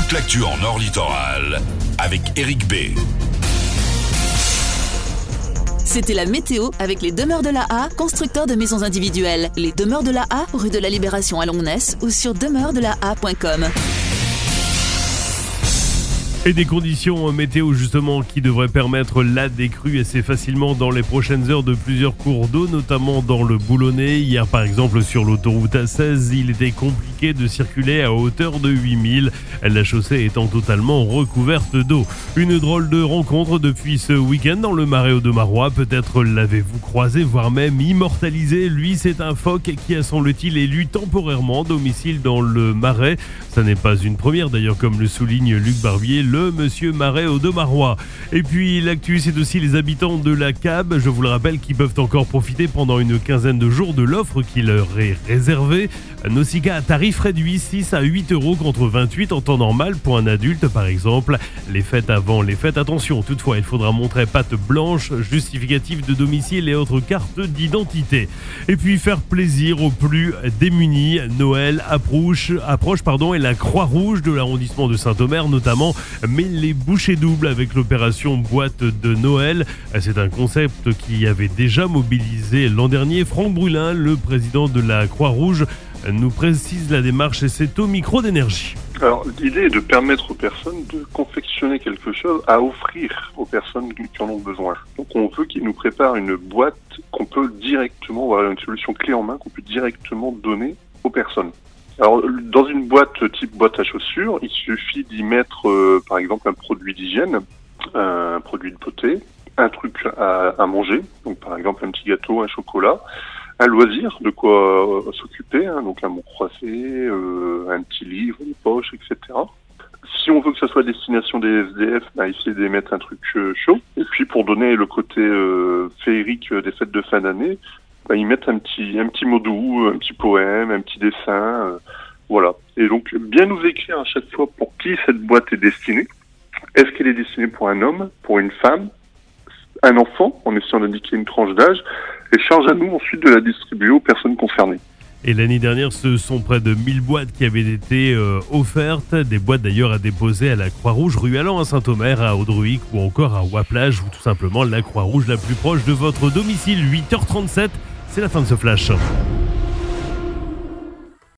toute l'actu en Nord Littoral avec Eric B. C'était la météo avec les Demeures de la A, constructeurs de maisons individuelles. Les Demeures de la A, rue de la Libération à Longnes ou sur demeuresdelaa.com. Et des conditions météo justement qui devraient permettre la décrue assez facilement dans les prochaines heures de plusieurs cours d'eau, notamment dans le Boulonnais. Hier par exemple sur l'autoroute A16, il était compliqué de circuler à hauteur de 8000, la chaussée étant totalement recouverte d'eau. Une drôle de rencontre depuis ce week-end dans le Marais Audomarois. Peut-être l'avez-vous croisé, voire même immortalisé. Lui, c'est un phoque qui a semble-t-il élu temporairement domicile dans le Marais. Ça n'est pas une première d'ailleurs, comme le souligne Luc Barbier, le monsieur Marais Audomarois. Et puis l'actu, c'est aussi les habitants de la CAB, je vous le rappelle, qui peuvent encore profiter pendant une quinzaine de jours de l'offre qui leur est réservée. Nausicaa à tarif réduit, 6 à 8 € contre 28 en temps normal pour un adulte par exemple. Les fêtes avant les fêtes, attention, toutefois il faudra montrer patte blanche, justificatif de domicile et autres cartes d'identité. Et puis faire plaisir aux plus démunis, Noël approche et la Croix-Rouge de l'arrondissement de Saint-Omer notamment met les bouchées doubles avec l'opération boîte de Noël. C'est un concept qui avait déjà mobilisé l'an dernier. Franck Brulin, le président de la Croix-Rouge, nous précise la démarche et c'est au micro d'énergie. Alors, l'idée est de permettre aux personnes de confectionner quelque chose à offrir aux personnes qui en ont besoin. Donc, on veut qu'ils nous préparent une boîte qu'on peut directement, voilà, une solution clé en main qu'on peut directement donner aux personnes. Alors, dans une boîte type boîte à chaussures, il suffit d'y mettre, par exemple, un produit d'hygiène, un produit de beauté, un truc à manger, donc par exemple un petit gâteau, un chocolat, un loisir, de quoi s'occuper, donc un mot croisé, un petit livre, une poche, etc. Si on veut que ça soit à destination des SDF, essayer d'y mettre un truc chaud. Et puis pour donner le côté féerique des fêtes de fin d'année, ils mettent un petit mot doux, un petit poème, un petit dessin, voilà. Et donc bien nous écrire à chaque fois pour qui cette boîte est destinée. Est-ce qu'elle est destinée pour un homme, pour une femme, un enfant, en essayant d'indiquer une tranche d'âge, et charge à nous ensuite de la distribuer aux personnes concernées. Et l'année dernière, ce sont près de 1000 boîtes qui avaient été offertes. Des boîtes d'ailleurs à déposer à la Croix-Rouge, rue Allan à Saint-Omer, à Audruic ou encore à Ouaplage, ou tout simplement la Croix-Rouge la plus proche de votre domicile. 8h37, c'est la fin de ce flash.